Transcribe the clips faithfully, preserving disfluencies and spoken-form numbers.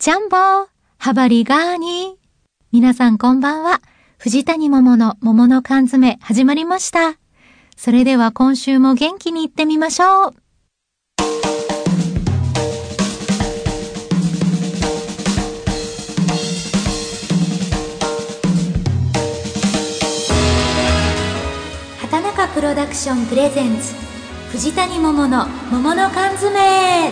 ジャンボハバリガーニ。皆さんこんばんは。藤谷桃の桃の缶詰始まりました。それでは今週も元気にいってみましょう。畑中プロダクションプレゼンツ藤谷桃の桃の缶詰。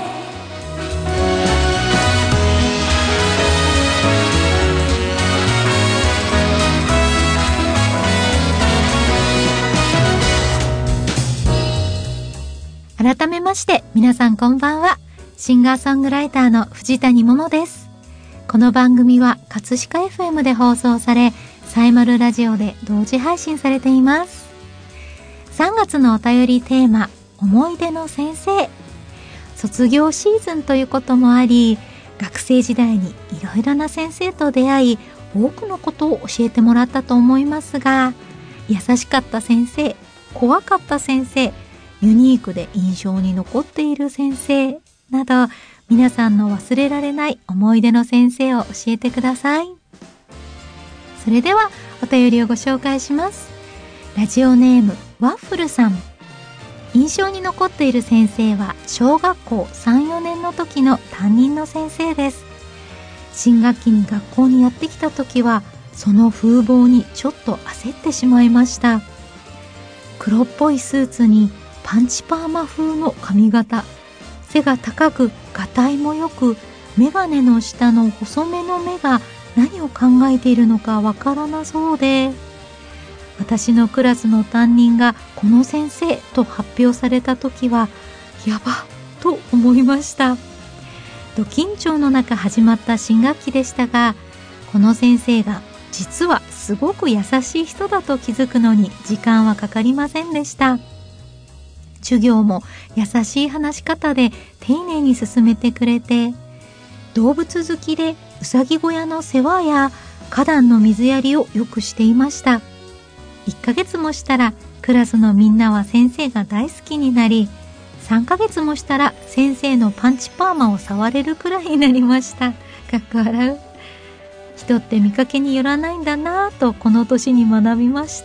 改めまして皆さんこんばんは。シンガーソングライターの藤谷桃です。この番組は葛飾 エフエム で放送され、サイマルラジオで同時配信されています。さんがつのお便りテーマ、思い出の先生。卒業シーズンということもあり、学生時代にいろいろな先生と出会い、多くのことを教えてもらったと思いますが、優しかった先生、怖かった先生、ユニークで印象に残っている先生など、皆さんの忘れられない思い出の先生を教えてください。それではお便りをご紹介します。ラジオネームワッフルさん。印象に残っている先生は小学校さん、よねんの時の担任の先生です。新学期に学校にやってきた時は、その風貌にちょっと焦ってしまいました。黒っぽいスーツにパンチパーマ風の髪型、背が高くがたいもよく、メガネの下の細めの目が何を考えているのかわからなそうで、私のクラスの担任がこの先生と発表された時は、やばと思いました。ド緊張の中始まった新学期でしたが、この先生が実はすごく優しい人だと気づくのに時間はかかりませんでした。授業も優しい話し方で丁寧に進めてくれて、動物好きでうさぎ小屋の世話や花壇の水やりをよくしていました。いっかげつもしたらクラスのみんなは先生が大好きになり、さんかげつもしたら先生のパンチパーマを触れるくらいになりました。かっこ笑う。人って見かけによらないんだなぁとこの年に学びました。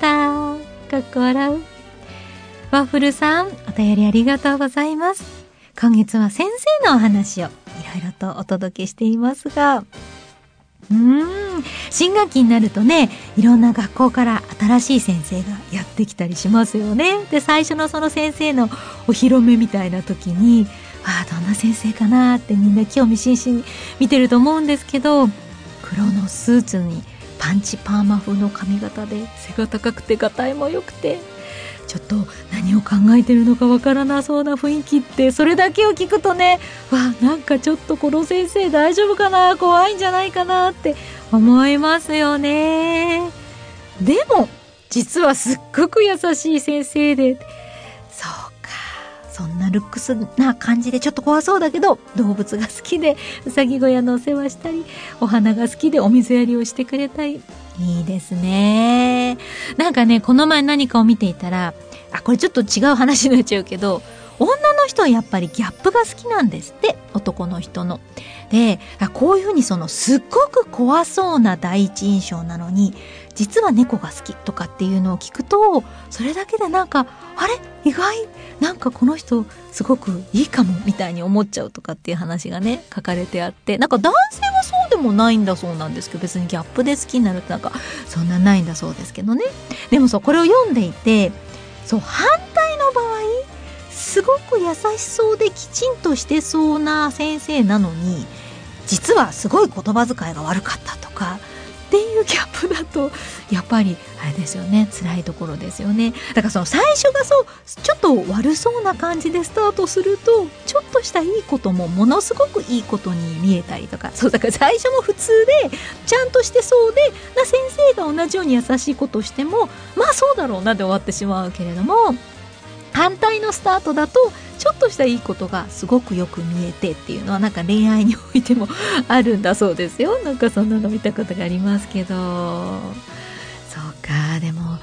かっこ笑う。ワッフルさん、お便りありがとうございます。今月は先生のお話をいろいろとお届けしていますが、うーん、新学期になるとね、いろんな学校から新しい先生がやってきたりしますよね。で、最初のその先生のお披露目みたいな時に、ああ、どんな先生かなってみんな興味津々に見てると思うんですけど、黒のスーツにパンチパーマ風の髪型で背が高くてがたいも良くて、ちょっと何を考えてるのかわからなそうな雰囲気って、それだけを聞くとね、わ、なんかちょっとこの先生大丈夫かな、怖いんじゃないかなって思いますよね。でも実はすっごく優しい先生で、そうか、そんなルックスな感じでちょっと怖そうだけど、動物が好きでうさぎ小屋のお世話したり、お花が好きでお水やりをしてくれたり、いいですね。なんかね、この前何かを見ていたら、あ、これちょっと違う話になっちゃうけど、女の人はやっぱりギャップが好きなんですって、男の人の。で、こういうふうにそのすっごく怖そうな第一印象なのに、実は猫が好きとかっていうのを聞くと、それだけでなんか、あれ意外なんかこの人すごくいいかもみたいに思っちゃうとかっていう話がね、書かれてあって、なんか男性はそうでもないんだそうなんですけど、別にギャップで好きになるってなんかそんなないんだそうですけどね。でもそう、これを読んでいて、そう、反対の場合、すごく優しそうできちんとしてそうな先生なのに、実はすごい言葉遣いが悪かったとかっていうギャップだと、やっぱりあれですよね、辛いところですよね。だからその最初がそうちょっと悪そうな感じでスタートすると、ちょっとしたいいこともものすごくいいことに見えたりとか、そうだから最初も普通でちゃんとしてそうでな先生が同じように優しいことをしても、まあそうだろうなで終わってしまうけれども、反対のスタートだとちょっとしたいいことがすごくよく見えてっていうのは、なんか恋愛においてもあるんだそうですよ。なんかそんなの見たことがありますけど、そうか。でもパンチ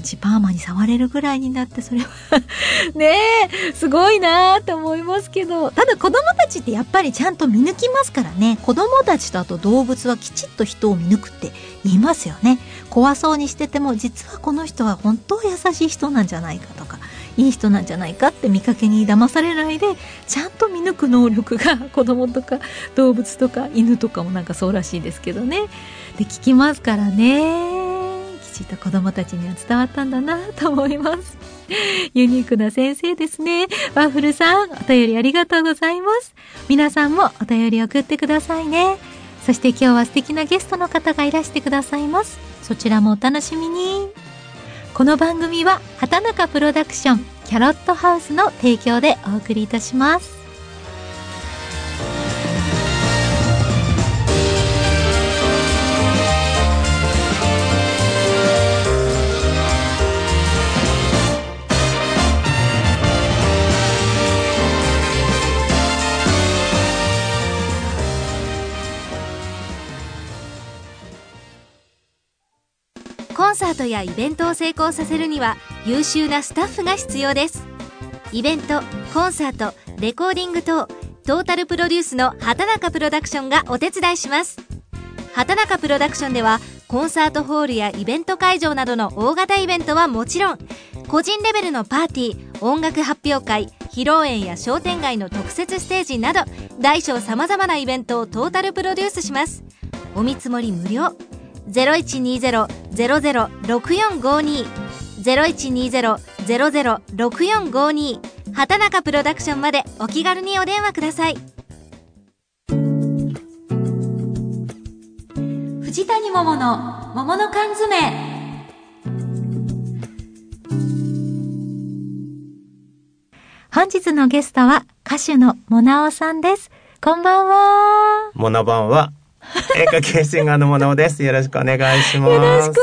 日パーマに触れるぐらいになって、それはねえすごいなって思いますけど、ただ子供たちってやっぱりちゃんと見抜きますからね。子供たちとあと動物はきちっと人を見抜くって言いますよね。怖そうにしてても実はこの人は本当優しい人なんじゃないかとか、いい人なんじゃないかって見かけに騙されないでちゃんと見抜く能力が子供とか動物とか犬とかもなんかそうらしいですけどね。で聞きますからね、きちっと子供たちには伝わったんだなと思います。ユニークな先生ですね。ワッフルさん、お便りありがとうございます。皆さんもお便り送ってくださいね。そして今日は素敵なゲストの方がいらしてくださいます。そちらもお楽しみに。この番組は畑中プロダクションキャロットハウスの提供でお送りいたします。 コンサートやイベントを成功させるには優秀なスタッフが必要です。イベント、コンサート、レコーディング等トータルプロデュースの畑中プロダクションがお手伝いします。畑中プロダクションではコンサートホールやイベント会場などの大型イベントはもちろん、個人レベルのパーティー、音楽発表会、披露宴や商店街の特設ステージなど大小さまざまなイベントをトータルプロデュースします。お見積もり無料。ゼロいちにゼロ ゼロゼロ ろくよんごに ゼロいちにゼロ ゼロゼロ ろくよんごに 畑中プロダクションまでお気軽にお電話ください。 藤谷桃の桃の缶詰。本日のゲストは歌手のモナオさんです。こんばんは。 モナバンは演歌系シンガーのモナオです。よろしくお願いします。 よろしくお願いします。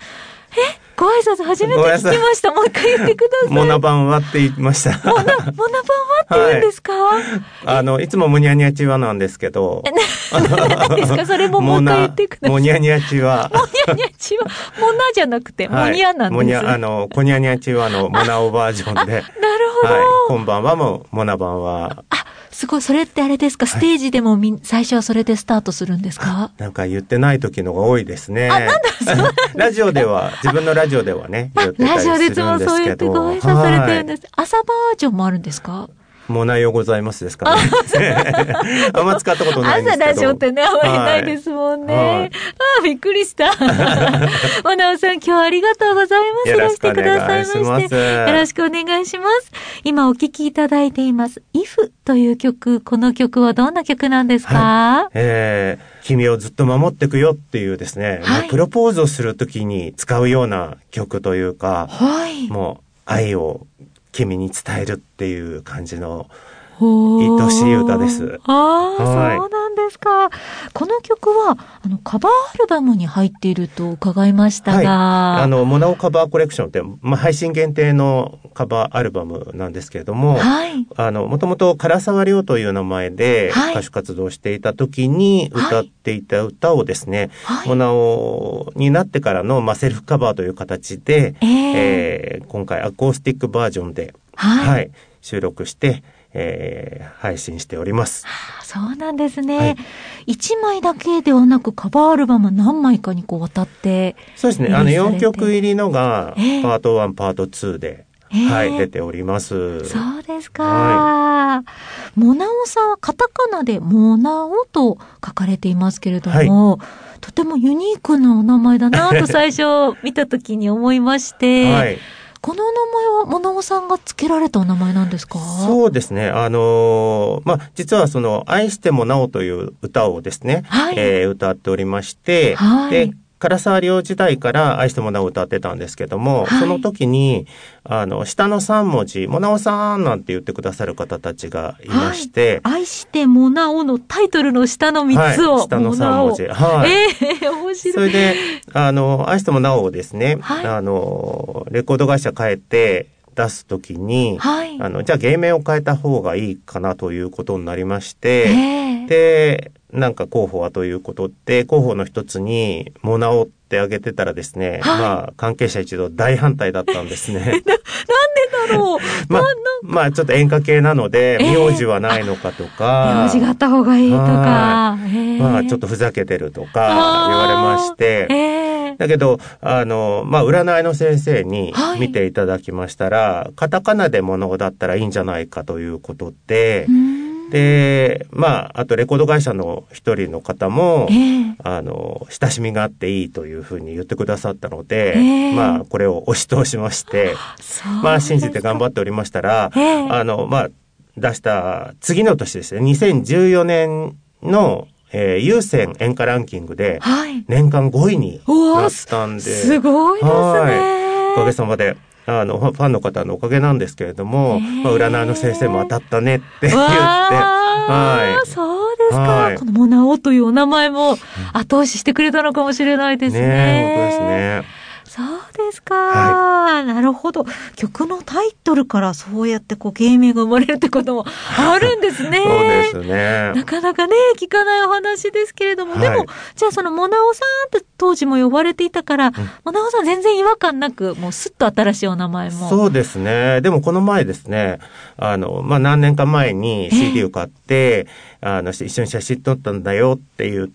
え、ご挨拶初めて聞きました。もう一回言ってください。 モナバンはって言いました。 モナ、モナバンはって言うんですか？はい、 あの、いつもモニャニャチワなんですけど。 何ですか？それももう一回言ってください。 モニャニャチワ。 モニャニャチワ。モナじゃなくて、モニャなんです。モニャ、 あの、コニャニャチワのモナオバージョンで。 なるほど。はい。 こんばんはも、モナバンは。 あ、すごい。それってあれですか？ステージでもみ、はい、最初はそれでスタートするんですか？ なんか言ってない時のが多いですね。 あ、なんだそうなんですか？ ラジオでは、自分のラジオではね、言ってたりするんですけど。ラジオでいつもそう言ってご挨拶されてるんです。はい、朝バージョンもあるんですか？もう内容ございますですかね。あんま使ったことないんですけど。 朝ラジオってね、あんまりないですもんね。はい、ああ、びっくりした。モナオさん、今日はありがとうございます。 よろしくお願いします。 よろしくお願いします。今お聴きいただいています。イフ という曲、この曲はどんな曲なんですか？はい、 えー、君をずっと守ってくよっていうですね、はい、プロポーズをするときに使うような曲というか、はい、もう愛を君に伝えるっていう感じの愛しい歌です。 ああ、はい、そうなんですか。この曲はあのカバーアルバムに入っていると伺いましたが、 はい、あのモナオカバーコレクションって、まあ、配信限定のカバーアルバムなんですけれども、はい、あのもともと唐沢亮という名前で歌手活動していた時に歌っていた歌をですね、はい、モナオになってからの、まあ、セルフカバーという形で、えーえー、今回アコースティックバージョンで、はいはい、収録してえー、配信しております。 はあ、そうなんですね。はい、いちまいだけではなくカバーアルバム何枚かにこう渡って。 そうですね。あのよんきょく入りのがパートワン、えー、パートツーで、えー、はい、出ております。 そうですか。はい、モナオさんはカタカナでモナオと書かれていますけれども、はい、とてもユニークなお名前だなと最初見た時に思いまして、はい、このお名前はモナオさんが付けられたお名前なんですか？ そうですね。あのー、まあ、実はその、愛してもなおという歌をですね、はい、えー、歌っておりまして、はい、で、唐沢亮時代から愛してもなお歌ってたんですけども、はい、その時に、あの、下のさん文字、モナオさんなんて言ってくださる方たちがいまして、 はい、愛してもなおのタイトルの下のみっつを、はい、 下のさん文字。はい。 ええー、面白い。 それで、あの、愛してもなおをですね、はい、あの、レコード会社変えて出す時に、はい、あの、じゃあ芸名を変えた方がいいかなということになりまして、えー、で、 なんか候補はということで、候補の一つにモナオって挙げてたらですね、はい、まあ関係者一同大反対だったんですね。な、なんでだろう。 まあ、まあちょっと演歌系なので、名字はないのかとか、 名字があった方がいいとか、 まあちょっとふざけてるとか言われまして、だけどあのまあ占いの先生に見ていただきましたら、はい、カタカナでモナオだったらいいんじゃないかということで。で、まあ、あとレコード会社の一人の方も、えー、あの、親しみがあっていいというふうに言ってくださったので、えー、まあ、これを押し通しまして、まあ、信じて頑張っておりましたら、えー、あの、まあ、出した次の年ですね、にせんじゅうよねんの、えー、有線演歌ランキングで、年間ごいになったんで、 はい、すごいですね。 はい、おかげさまで。あの、ファンの方のおかげなんですけれども、まあ、占いの先生も当たったねって言って、はい。そうですか。はい、このモナオというお名前も後押ししてくれたのかもしれないですね。 ね、本当ですね。 そうですか、はい、なるほど。曲のタイトルからそうやってこう芸名が生まれるってこともあるんですね。 そうですね。 なかなかね聞かないお話ですけれども、はい、でもじゃあそのモナオさんって当時も呼ばれていたから、うん、モナオさん全然違和感なくもうすっと新しいお名前も。 そうですね。でもこの前ですね、あのまあ何年か前に シーディー を買って、えー、あの一緒に写真撮ったんだよって言って。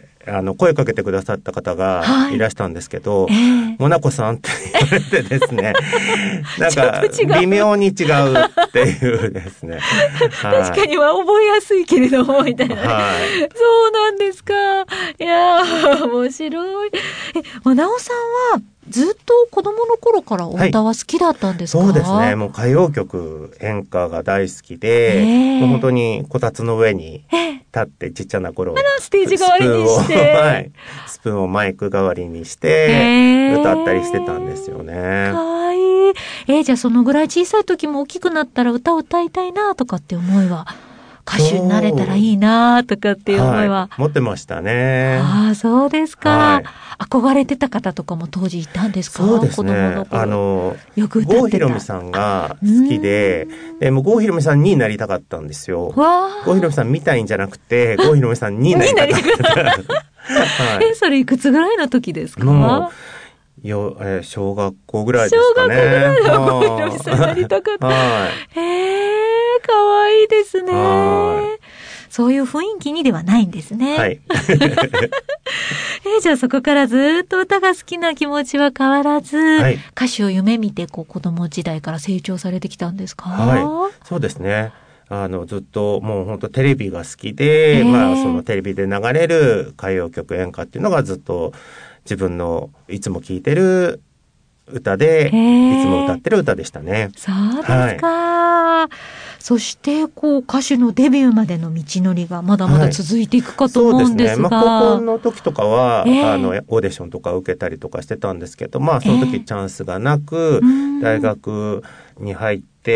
あの声かけてくださった方がいらしたんですけど、はいえー、モナコさんって言われてですねなんか微妙に違うっていうですね確かには覚えやすいけれどもみたいな、はい、そうなんですか。いやー面白い。えモナオさんはずっと子供の頃からお歌は好きだったんですか？ はい、そうですね。もう歌謡曲演歌が大好きで、えー、もう本当にこたつの上に立ってちっちゃな頃、 あらステージ代わりにしてはい、スプーンをマイク代わりにして歌ったりしてたんですよね。 かわいい。えー、じゃあそのぐらい小さい時も大きくなったら歌を歌いたいなとかって思いは歌手になれたらいいなとかっていう思いは、 はい、持ってましたね。 ああそうですか、はい、憧れてた方とかも当時いたんですか？ そうですね。 子供の頃あのよく歌ってた郷ひろみさんが好きで、でもう郷ひろみさんになりたかったんですよ。郷ひろみさんみたいんじゃなくて郷ひろみさんになりたかった。 はい、えそれいくつぐらいの時ですか？ もうよ、えー、小学校ぐらいですかね。 小学校ぐらいの郷ひろみさんになりたかった。はい、へーかわいいですね。そういう雰囲気にではないんですね。 はい。 えじゃあそこからずっと歌が好きな気持ちは変わらず、はい、歌手を夢見てこう子供時代から成長されてきたんですか？ はい、そうですね。あのずっともう本当テレビが好きで、えー、まあそのテレビで流れる歌謡曲演歌っていうのがずっと自分のいつも聴いてる歌で、えー、いつも歌ってる歌でしたね。 そうですか。はい、そしてこう歌手のデビューまでの道のりがまだまだ続いていくかと思うんですが、はい、そうですね。まあ、高校の時とかは、えー、あのオーディションとか受けたりとかしてたんですけど、まあその時チャンスがなく、えー、大学に入って、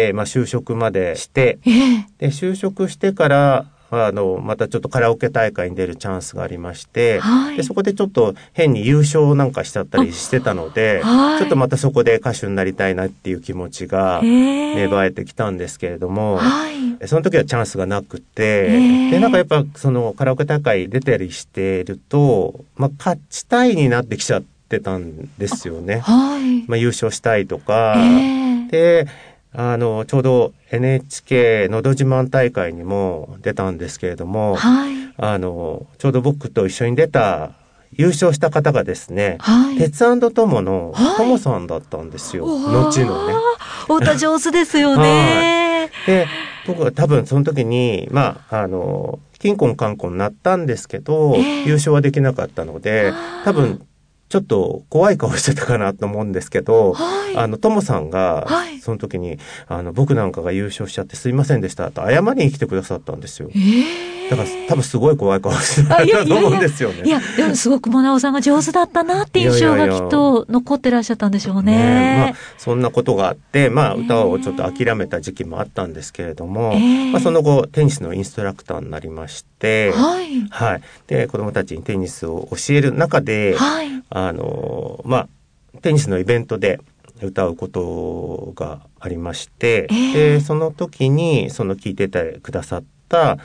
まあ、就職までして、えー、で就職してからあのまたちょっとカラオケ大会に出るチャンスがありまして、はい、でそこでちょっと変に優勝なんかしちゃったりしてたので、はい、ちょっとまたそこで歌手になりたいなっていう気持ちが芽生えてきたんですけれども、はい、その時はチャンスがなくて、でなんかやっぱそのカラオケ大会出たりしてると、まあ、勝ちたいになってきちゃってたんですよね。はい、まあ、優勝したいとか、であのちょうど エヌエイチケー のど自慢大会にも出たんですけれども、はい、あのちょうど僕と一緒に出た優勝した方がですね、はい、鉄&トモのトモさんだったんですよ、はい、後のね。 お歌上手ですよね。 はい、で僕は多分その時にまああの金婚観婚になったんですけど、えー、優勝はできなかったので多分ちょっと怖い顔してたかなと思うんですけど、はい、あのトモさんがその時に、はい、あの僕なんかが優勝しちゃってすいませんでしたと謝りに来てくださったんですよ。えー、だから多分すごい怖い顔してたと思うんですよね。 いやでもすごくモナオさんが上手だったなって印象がきっと残ってらっしゃったんでしょうね。ね、 まあ、そんなことがあって、まあ、歌をちょっと諦めた時期もあったんですけれども、えーまあ、その後テニスのインストラクターになりまして、はいはい、で子どもたちにテニスを教える中で、はい、あのまあ、テニスのイベントで歌うことがありまして、えー、でその時にその聞いててくださった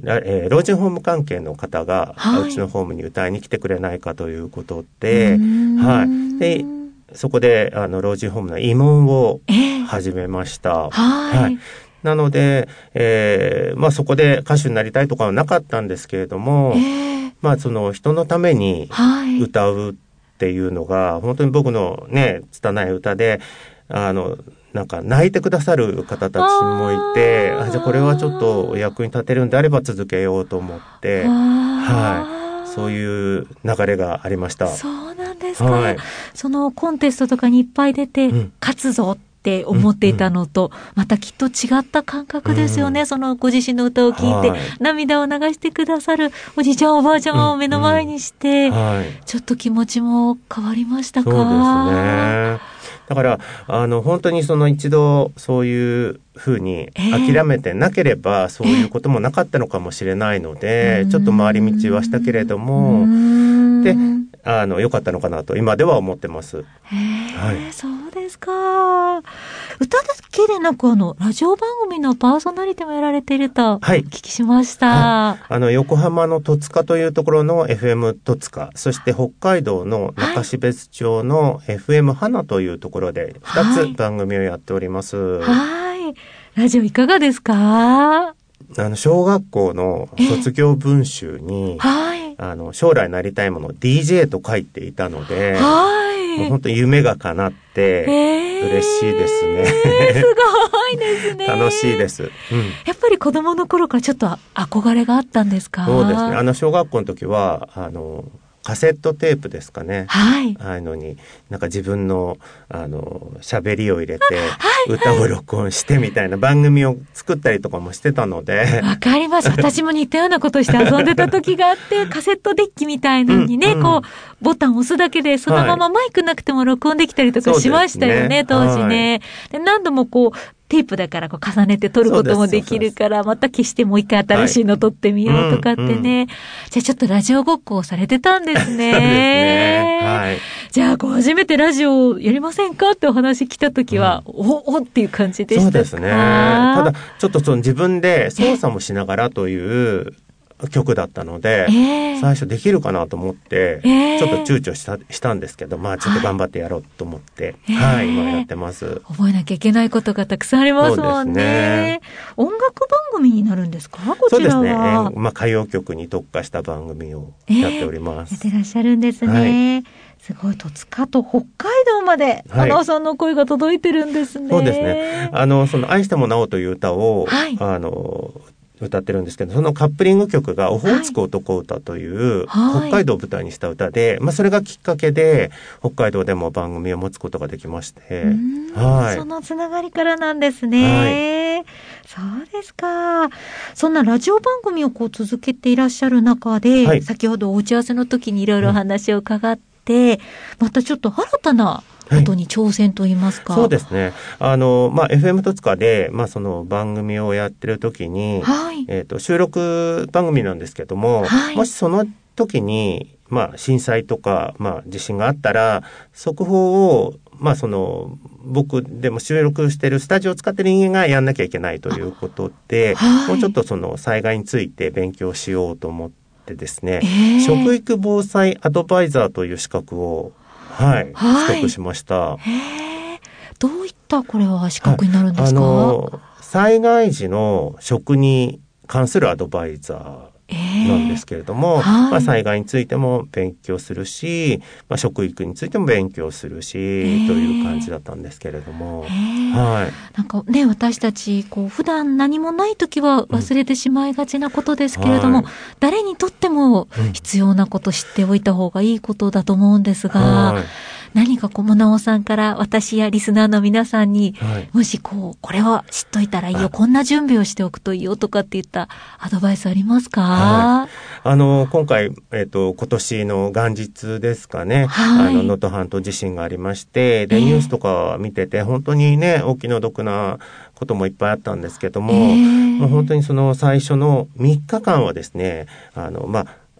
えー、老人ホーム関係の方が、はい、うちのホームに歌いに来てくれないかということで、はい、でそこであの老人ホームの慰問を始めました。えー、はい、はい、なので、えーまあ、そこで歌手になりたいとかはなかったんですけれども、えーまあ、その人のために歌うっていうのが、はい、本当に僕のね拙い歌であのなんか泣いてくださる方たちもいて、あじゃあこれはちょっとお役に立てるんであれば続けようと思って、はい、そういう流れがありました。 そうなんですか、はい、そのコンテストとかにいっぱい出て、うん、勝つぞって思っていたのと、うんうん、またきっと違った感覚ですよね、うん、そのご自身の歌を聴いて、はい、涙を流してくださるおじいちゃんおばあちゃんを目の前にして、うんうんはい、ちょっと気持ちも変わりましたか？ そうですね。だからあの本当にその一度そういうふうに諦めてなければ、えー、そういうこともなかったのかもしれないので、えー、ちょっと回り道はしたけれどもであの良かったのかなと今では思ってます。 えーはい、そうですか。歌だけでなくあのラジオ番組のパーソナリティもやられているとお聞きしました。 はい、あの横浜の戸塚というところの エフエム 戸塚、そして北海道の中標津町の エフエム 花というところでふたつ番組をやっております。 はい、はい、ラジオいかがですか？ あの小学校の卒業文集に、はい、あの将来なりたいもの ディージェー と書いていたので、はい、もう本当に夢が叶って嬉しいですね。 えー、すごいですね。 楽しいです、うん、 やっぱり子供の頃からちょっと憧れがあったんですか？ そうですね。あの小学校の時はあのカセットテープですかね、はい、ああいうのになんか自分のあの喋りを入れて歌を録音してみたいな番組を作ったりとかもしてたので。 わかります。私も似たようなことして遊んでた時があってカセットデッキみたいのにね、うんうん、こうボタン押すだけでそのままマイクなくても録音できたりとかしましたよね、ね、当時ね、はい、で何度もこうテープだからこう重ねて撮ることもできるからまた消してもう一回新しいの撮ってみようとかってね、はいうんうん、じゃあちょっとラジオごっこをされてたんですね。そうですね、はい、じゃあこう初めてラジオやりませんかってお話来た時は、うん、おおっていう感じでしたか？ そうですね。ただちょっとその自分で操作もしながらという曲だったので、えー、最初できるかなと思って、えー、ちょっと躊躇した、したんですけど、まあちょっと頑張ってやろうと思って、はい、はい、今やってます。 覚えなきゃいけないことがたくさんありますもんね。ね、音楽番組になるんですか？こちらは。そうですね。えー、まあ歌謡曲に特化した番組をやっております。 えー、やってらっしゃるんですね。はい、すごい、戸塚と北海道まで花尾さんの声が届いてるんですね。 そうですね。あのその愛してもなおという歌を、はい、あの歌ってるんですけど、そのカップリング曲がオホーツク男歌という、はい、北海道を舞台にした歌で、まあ、それがきっかけで北海道でも番組を持つことができまして、 はい、そのつながりからなんですね、はい、そうですか。そんなラジオ番組をこう続けていらっしゃる中で、はい、先ほどお打ち合わせの時にいろいろ話を伺って、うん、またちょっと新たなことに挑戦と言いますか。 はい、そうですね。あの、まあ、エフエム 戸塚で、まあ、その番組をやってる時に、はい、えっと、収録番組なんですけども、はい、もしその時に、まあ、震災とか、まあ、地震があったら、速報を、まあ、その、僕でも収録してるスタジオを使ってる人間がやんなきゃいけないということで、はい、もうちょっとその災害について勉強しようと思ってですね、えー、食育防災アドバイザーという資格をはい、はい、取得しました。 へー、どういったこれは資格になるんですか？ はい、あの災害時の食に関するアドバイザーなんですけれども、えーはい、まあ、災害についても勉強するし、まあ、食育についても勉強するし、えー、という感じだったんですけれども、えーはい、 なんかね、私たちこう普段何もない時は忘れてしまいがちなことですけれども、うんはい、誰にとっても必要なこと知っておいた方がいいことだと思うんですが、はい、何かこうなおさんから私やリスナーの皆さんに、はい、もしこうこれは知っといたらいいよ、こんな準備をしておくといいよとかっていったアドバイスありますか？はい、 あの今回、えーと、今年の元日ですかね、はい、あの能登半島地震がありまして、で、えー、ニュースとか見てて本当にね、お気の毒なこともいっぱいあったんですけども、えー、もう本当にその最初のみっかかんはですね、あのまあ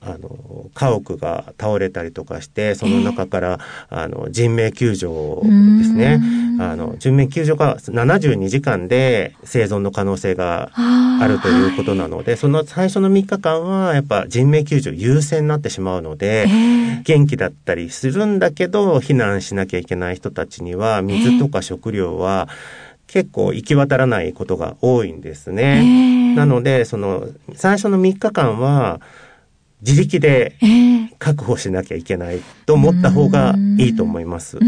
あの家屋が倒れたりとかしてその中から、えー、あの人命救助ですね。あの人命救助がななじゅうにじかんで生存の可能性があるということなので、はい、その最初のみっかかんはやっぱ人命救助優先になってしまうので、えー、元気だったりするんだけど避難しなきゃいけない人たちには水とか食料は、えー結構行き渡らないことが多いんですね。えー、なのでその最初のみっかかんは自力で確保しなきゃいけないと思った方がいいと思います。はい、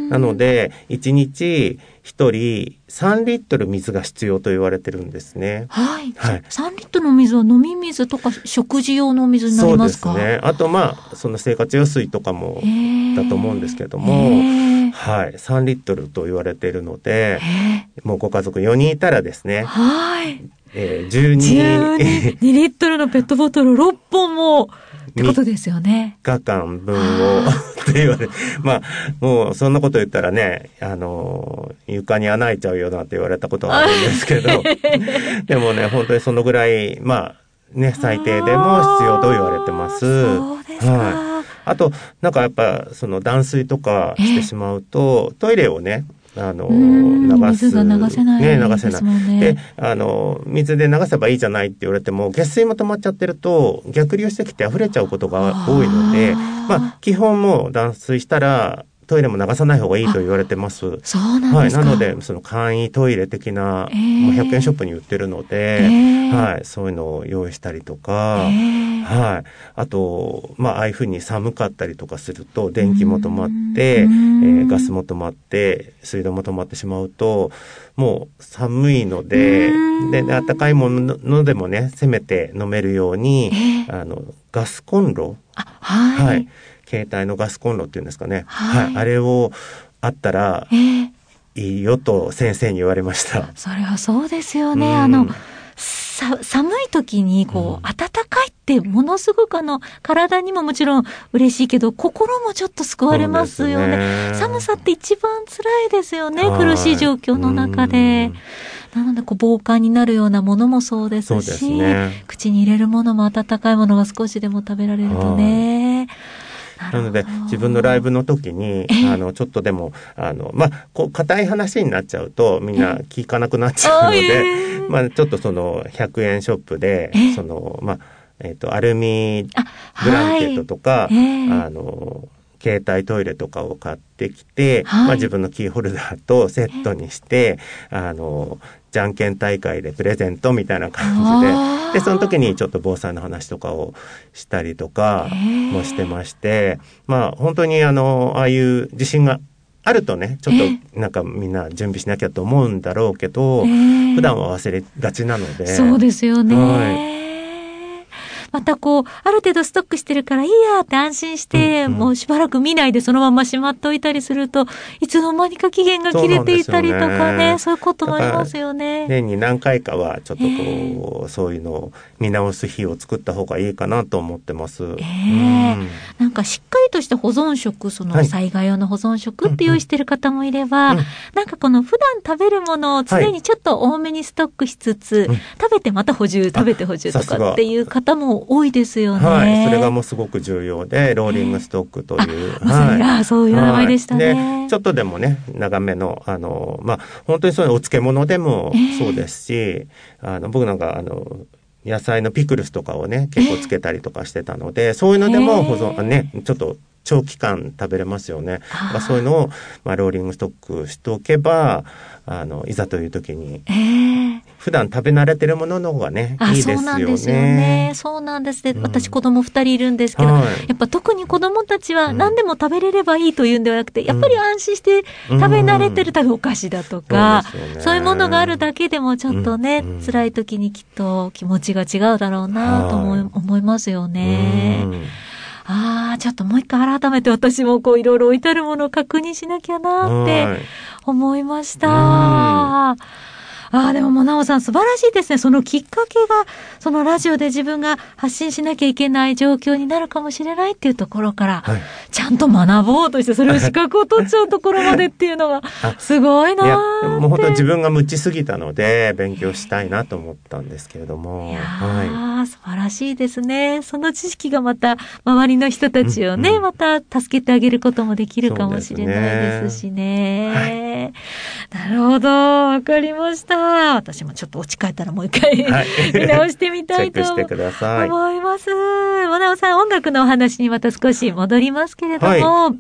なのでいちにちひとりさんリットル水が必要と言われてるんですね。 はい。はい、さんリットルの水は飲み水とか食事用の水になりますか？ そうですね。あとまあその生活用水とかもだと思うんですけども、はい、さんリットルと言われているので、もうご家族よにんいたらですね。 はい。 えー、じゅうににリットルのペットボトルろっぽんもってことですよね。 みっかかんぶんをって言われまあもうそんなこと言ったらね、あの床に穴開いちゃうよなって言われたことはあるんですけどでもね本当にそのぐらいまあね最低でも必要と言われてます。 そうですか。はい、 あとなんかやっぱその断水とかしてしまうと、えー、トイレをねあの流す水が流せないね流せない、 ね、 であの水で流せばいいじゃないって言われても下水も止まっちゃってると逆流してきて溢れちゃうことが多いので、まあ基本もう断水したらトイレも流さない方がいいと言われてます。 そうなんですか。 はい、なのでその簡易トイレ的な、えー、もうひゃくえんショップに売ってるので、えーはい、そういうのを用意したりとか、えーはい、あと、まあ、ああいうふうに寒かったりとかすると電気も止まって、えー、ガスも止まって水道も止まってしまうともう寒いので、で暖かいものでもねせめて飲めるように、えー、あのガスコンロ、 あ、はいはい、 携帯のガスコンロっていうんですかね、はいはい、あれをあったらいいよと先生に言われました。えー、 それはそうですよね。あのさ寒い時にこう、うん、暖かいってものすごくあの体にももちろん嬉しいけど心もちょっと救われますよね。寒さって一番辛いですよね、苦しい状況の中で。なのでこう防寒になるようなものもそうですし、そうですね、口に入れるものも温かいものが少しでも食べられるとね。 なので自分のライブの時にあのちょっとでもあのまあこう硬い話になっちゃうとみんな聞かなくなっちゃうので、まあちょっとそのひゃくえんショップでそのまあえっとアルミブランケットとか、はい、あの携帯トイレとかを買ってきて、はい、まあ自分のキーホルダーとセットにしてあのじゃんけん大会でプレゼントみたいな感じで、でその時にちょっと防災の話とかをしたりとかもしてまして、まあ本当にあのああいう地震があるとねちょっとなんかみんな準備しなきゃと思うんだろうけど、普段は忘れがちなので。 そうですよね。はい、またこうある程度ストックしてるからいいやって安心して、うんうん、もうしばらく見ないでそのまましまっておいたりするといつの間にか期限が切れていたりとかね、そういうこともありますよね。 年に何回かはちょっとこう、えー、そういうのを見直す日を作った方がいいかなと思ってます。えーうん、なんかしっかりとした保存食、その災害用の保存食って用意してる方もいれば、はい、なんかこの普段食べるものを常にちょっと多めにストックしつつ、はい、食べてまた補充食べて補充とかっていう方も多いですよね。 はい、それがもうすごく重要でローリングストックという、 えーはい、そういう名前でしたね。 はい、でちょっとでもね長めのあのまあ本当にそういうお漬物でもそうですし、えー、あの僕なんかあの野菜のピクルスとかをね結構つけたりとかしてたので、えー、そういうのでも保存、えー、ねちょっと長期間食べれますよね。まあ、そういうのを、まあ、ローリングストックしておけばあのいざという時に、えー、普段食べ慣れてるものの方がねいいですよね。 そうなんですよね。そうなんですね、うん、私子供ふたりいるんですけど、はい、やっぱ特に子供たちは何でも食べれればいいというんではなくて、うん、やっぱり安心して食べ慣れてる、うん、多分お菓子だとか、そうですよね、そういうものがあるだけでもちょっとね、うん、辛い時にきっと気持ちが違うだろうなと思い、はい、思いますよね。うん、ああ、ちょっともう一回改めて私もこういろいろ置いてあるものを確認しなきゃなって思いました。あああ、でも、もなおさん素晴らしいですね。そのきっかけが、そのラジオで自分が発信しなきゃいけない状況になるかもしれないっていうところから、はい、ちゃんと学ぼうとして、それを資格を取っちゃうところまでっていうのが、すごいなーって。 いや、もう本当に自分が無知すぎたので、勉強したいなと思ったんですけれども。 いやー、はい、素晴らしいですね。その知識がまた、周りの人たちをね、うんうん、また助けてあげることもできるかもしれないですしね。はい、なるほど。わかりました。私もちょっと落ち返ったらもう一回、はい、見直してみたいと思います。もなおさん、音楽のお話にまた少し戻りますけれども、はい、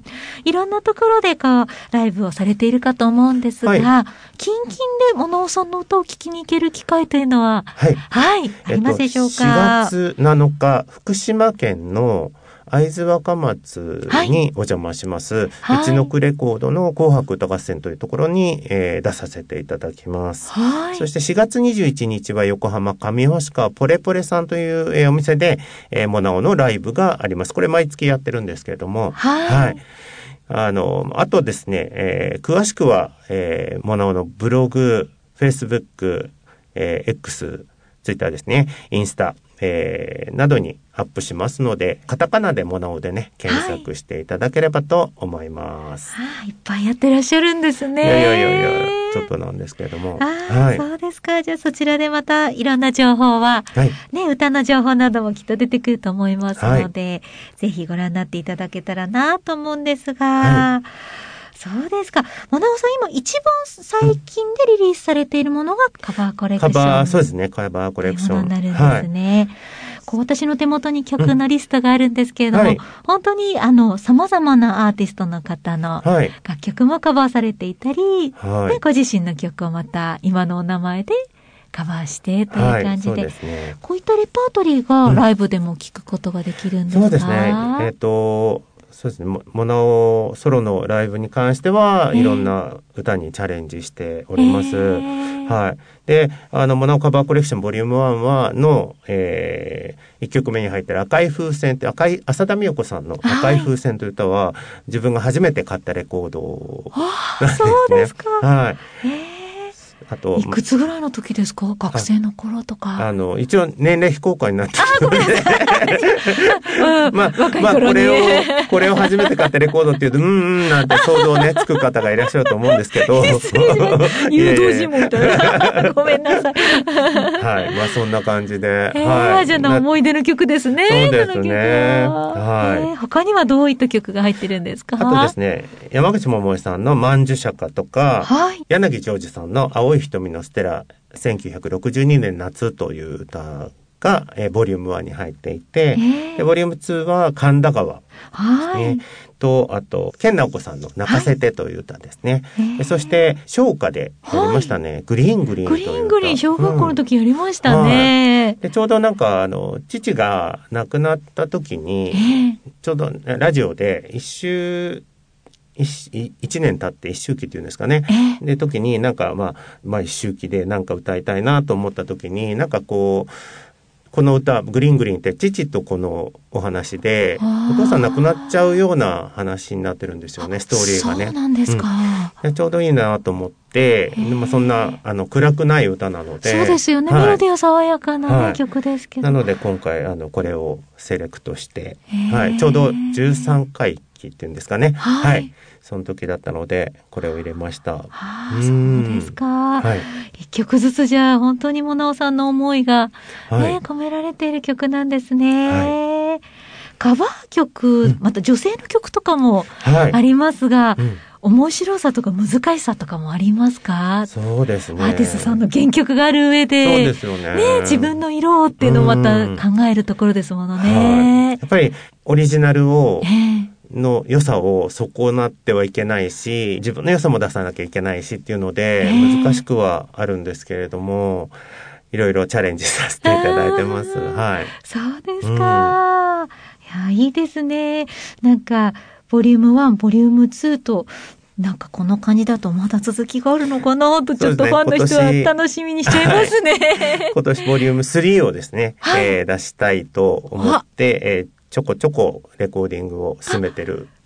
いろんなところでこう、ライブをされているかと思うんですが、はい、近々でもなおさんの歌を聴きに行ける機会というのは、はい、はい、ありますでしょうか。 しがつなのか、福島県の会津若松にお邪魔します、はい、うちのくレコードの紅白歌合戦というところに、えー、出させていただきます、はい、そしてしがつにじゅういちにちは横浜上星川ポレポレさんという、えー、お店で、えー、モナオのライブがあります。これ毎月やってるんですけれども、はい、はい、あのあとですね、えー、詳しくは、えー、モナオのブログ、フェイスブック、えー、X、ツイッターですね、インスタ、えー、などにアップしますので、カタカナでモナオでね、検索していただければと思います。 はい、いっぱいやってらっしゃるんですね。 いやいやいやいや、ちょっとなんですけれども。 あ、はい、そうですか。じゃあそちらでまたいろんな情報は、はい、ね、歌の情報などもきっと出てくると思いますので、はい、ぜひご覧になっていただけたらなと思うんですが、はい、そうですか。もなおさん、今一番最近でリリースされているものがカバーコレクション。 カバー、そうですね。カバーコレクション。 になるんですね。はい、こう私の手元に曲のリストがあるんですけれども、うん、はい、本当にあの様々なアーティストの方の楽曲もカバーされていたり、はい、でご自身の曲をまた今のお名前でカバーしてという感じで、はい、そうですね、こういったレパートリーがライブでも聴くことができるんですか？ うん、そうですね。えっとそうですね。モナオソロのライブに関しては、いろんな歌にチャレンジしております。えー、はい。で、あの、モナオカバーコレクションボリュームワンは、の、えー、いっきょくめに入ってる赤い風船って、赤い、浅田美代子さんの赤い風船という歌は、はい、自分が初めて買ったレコードなんですね。 そうですか。 はい。 えーあといくつぐらいの時ですか？学生の頃とか。 あの、一応年齢非公開になってるので。 あ、 まあ、まあ、これを、これを初めて買ったレコードっていうと、うんうんなんて想像ね、つく方がいらっしゃると思うんですけど。 誘導尋問みたいな。ごめんなさい。 はい。まあ、そんな感じで。 はい。じゃあ、思い出の曲ですね。 そうですね。はい。 他にはどういった曲が入ってるんですか？ あとですね、山口百恵さんの曼珠釈迦とか、はい、柳ジョージさんの青い瞳のステラせんきゅうひゃくろくじゅうにねん夏という歌が、えー、ボリュームワンに入っていて、でボリュームツーは神田川ですね、とあと健直子さんの泣かせてという歌ですね、はい、そして唱歌でやりましたね、はい、グリーングリーンという歌。 グリーングリーン小学校の時やりましたね、うんはい、 でちょうどなんかあの父が亡くなった時に、ちょうどラジオで一周一, 一年経って一周期っていうんですかね。で時になんかまあまあ一周期でなんか歌いたいなと思った時になんかこうこの歌グリーングリーンって父とこのお話でお父さん亡くなっちゃうような話になってるんですよね、ストーリーがね。 そうなんですか。 うん、ちょうどいいなと思って、でもそんなあの暗くない歌なので。 そうですよね。はい、メロディーは爽やかな、ねはい、曲ですけど。 なので今回あのこれをセレクトして、はい、ちょうどじゅうさんかいきっていうんですかね。はい。はいその時だったのでこれを入れました。 はあ、そうですか。はい、一曲ずつじゃあ本当にモナオさんの思いが、ねはい、込められている曲なんですね。はい、カバー曲、うん、また女性の曲とかもありますが、はいうん、面白さとか難しさとかもありますか？ そうですね。 アーティストさんの原曲がある上で、 そうですよね。 ね自分の色っていうのをまた考えるところですものね。 はい、やっぱりオリジナルを、えーの良さを損なってはいけないし、自分の良さも出さなきゃいけないしっていうので難しくはあるんですけれども、いろいろチャレンジさせていただいてます。はい。 そうですか。うん、いやいいですね。なんかボリュームワン、ボリュームツーと。なんかこの感じだとまだ続きがあるのかなとちょっとファンの人は楽しみにしちゃいますね。 はい、今年ボリュームスリーをですね、はいえー、出したいと思って、えーちょこちょこレコーディングを進めてる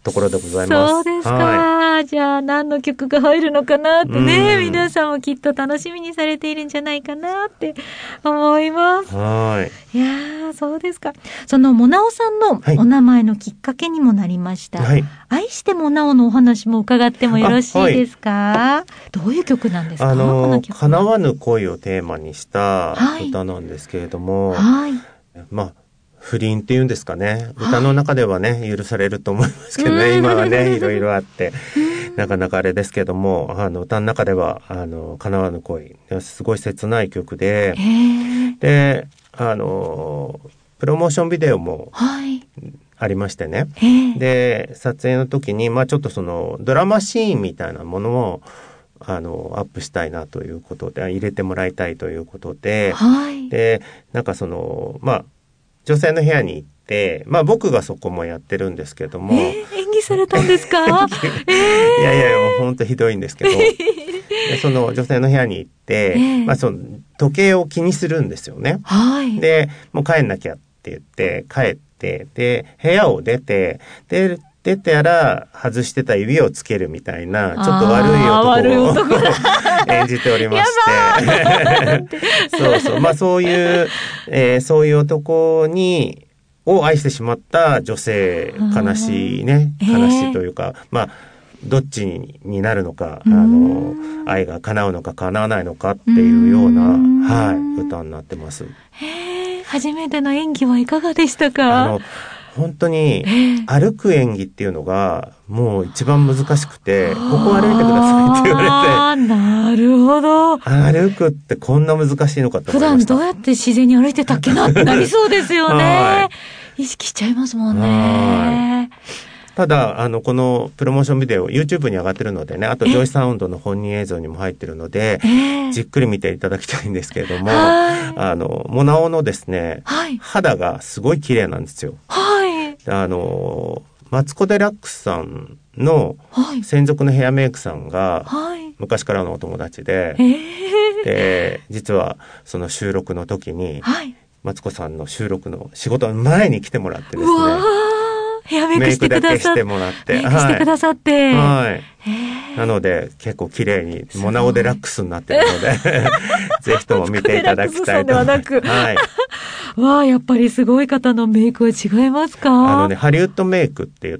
ところでございます。 そうですか。 はい、 じゃあ何の曲が入るのかなってね、皆さんもきっと楽しみにされているんじゃないかなって思います。 はい。 いやー、そうですか。そのモナオさんのお名前のきっかけにもなりました。はい、愛してモナオのお話も伺ってもよろしいですか？はい、どういう曲なんですか？ あの、叶わぬ恋をテーマにした歌なんですけれども、はい、まあ不倫っていうんですかね、歌の中ではね、はい、許されると思いますけどね、今はねいろいろあってなかなかあれですけども、あの歌の中ではあの叶わぬ恋、すごい切ない曲で、であのプロモーションビデオもありましてね、で撮影の時に、まあ、ちょっとそのドラマシーンみたいなものをあのアップしたいなということで、入れてもらいたいということで、はい、でなんかそのまあ女性の部屋に行って、まあ僕がそこもやってるんですけども。 えー、演技されたんですか？えー、 いやいや、もう本当ひどいんですけど、でその女性の部屋に行って、えー、まあその時計を気にするんですよね。はい。で、もう帰んなきゃって言って、帰って、で、部屋を出て、で、出てたら外してた指をつけるみたいな、ちょっと悪い男を演じておりまして。そうそう。まあそういう、えー、そういう男に、を愛してしまった女性、悲しいね、悲しいというか、えー、まあ、どっちになるのか、あの、愛が叶うのか叶わないのかっていうような、はい、歌になってます。 へー、初めての演技はいかがでしたか？ あの本当に歩く演技っていうのがもう一番難しくて、ここ歩いてくださいって言われて。 ああ、なるほど。 歩くってこんな難しいのかと思いました。 普段どうやって自然に歩いてたっけなってなりそうですよね。意識しちゃいますもんね。 ただ、あの、このプロモーションビデオ YouTube に上がってるのでね、あとジョイサウンドの本人映像にも入ってるので、じっくり見ていただきたいんですけれども、あの、モナオのですね、はい、肌がすごい綺麗なんですよ。はい。あの、マツコ・デラックスさんの専属のヘアメイクさんが、はい、昔からのお友達で、で、実はその収録の時に、はい、マツコさんの収録の仕事の前に来てもらってですね、 ヘアメイクしてくださって。メイクだけしてもらって。 メイクしてくださって。 はい。なので、結構綺麗に、モナオデラックスになってるので、ぜひとも見ていただきたいと思います。ではなく。はい。 わあ、やっぱりすごい方のメイクは違いますか？ あのね、ハリウッドメイクって言って、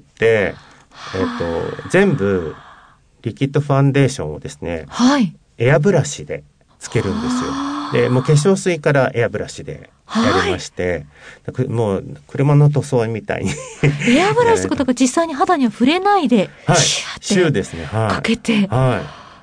えっと、全部、リキッドファンデーションをですね、はい。エアブラシでつけるんですよ。で、もう化粧水からエアブラシでやりまして、はい、もう車の塗装みたいにエアブラシってことが実際に肌には触れないで、 はい、シューですね、はい、 かけて、はい、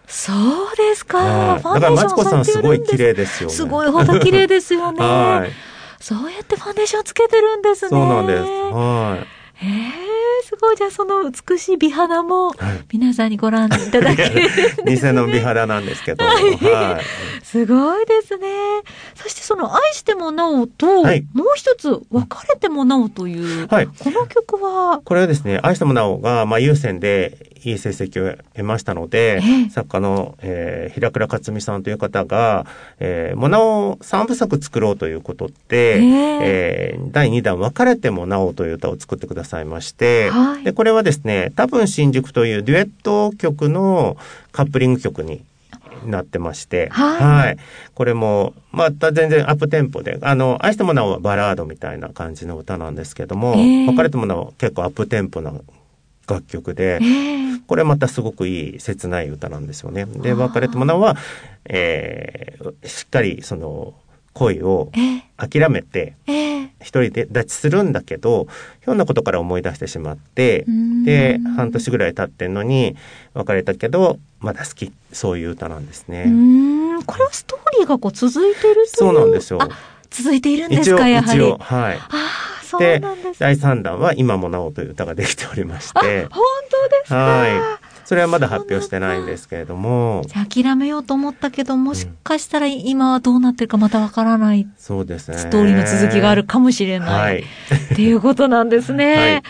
そうですか、 はい、だからマツコさんすごい綺麗ですよね。 すごい肌綺麗ですよね、はい、そうやってファンデーションつけてるんですね。 そうなんです、はい。 えー、すごい。じゃあその美しい美肌も皆さんにご覧いただける、 はい、偽の美肌なんですけど、はいはい、 すごいですね。そしてその愛してもなおと、はい、もう一つ別れてもなおという、はい、この曲はこれはですね、愛してもなおが、まあ、優先でいい成績を得ましたので、えー、作家の、えー、平倉克美さんという方が、えー、もなおさんぶさく作ろうということで、えーえー、だいにだん別れてもなおという歌を作ってくださいまして、はい、でこれはですね、多分新宿というデュエット曲のカップリング曲になってまして、はい、はい。これも、また全然アップテンポで、あの、愛してもなおはバラードみたいな感じの歌なんですけども、えー、別れてもなお結構アップテンポな楽曲で、えー、これまたすごくいい切ない歌なんですよね。で、別れてもなおは、えー、しっかりその恋を諦めて、えー、一人で立ちするんだけど、ひょんなことから思い出してしまって、で、半年ぐらい経ってんのに別れたけど、まだ好き、そういう歌なんですね。 うーん、これはストーリーがこう続いているという。 そうなんですよ。 あ、続いているんですか、やはり。 一応、はい。ああ、そうなんですね。で、だいさんだんは今もなおという歌ができておりまして。 あ、本当ですか。はい。 それはまだ発表してないんですけれども。 じゃあ諦めようと思ったけど、もしかしたら今はどうなってるかまたわからない。 そうですね。 ストーリーの続きがあるかもしれない。はい。っていうことなんですね。はい。